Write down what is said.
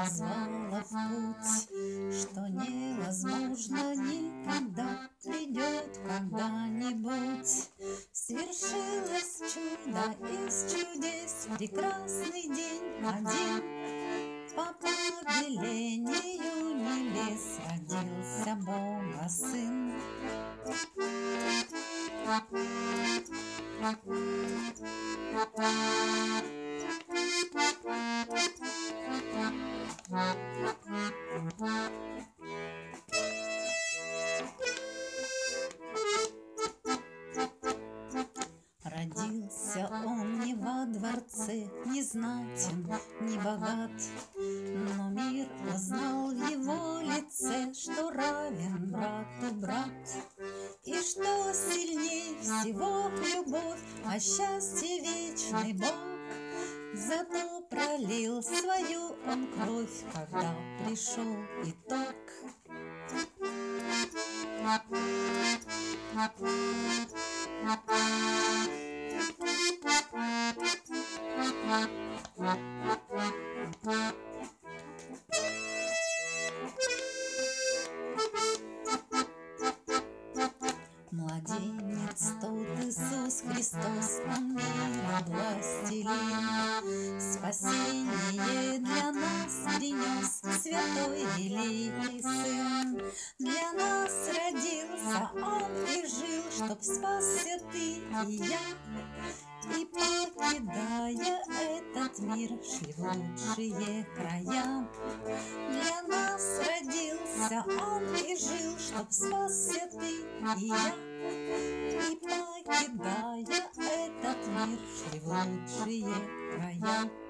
позвала в путь, что невозможно никогда придет когда-нибудь. Свершилось чудо из чудес, прекрасный день один. По повелению небес родился Бога Сын. Родился он не во дворце, не знатен, не богат, но мир познал в его лице, что равен брату брат. И что сильней всего любовь, а счастье вечный Бог. Зато пролил свою он кровь, когда пришел итог. Младенец тот Иисус Христос, Он мира властелин. Спасение для нас принес святой великий Сын. Для нас родился Он и жил, чтоб спасся ты и я. И, покидая этот мир, шли в лучшие края. Для нас родился Он и жил, чтоб спасся ты и я. И, покидая этот мир, шли в лучшие края.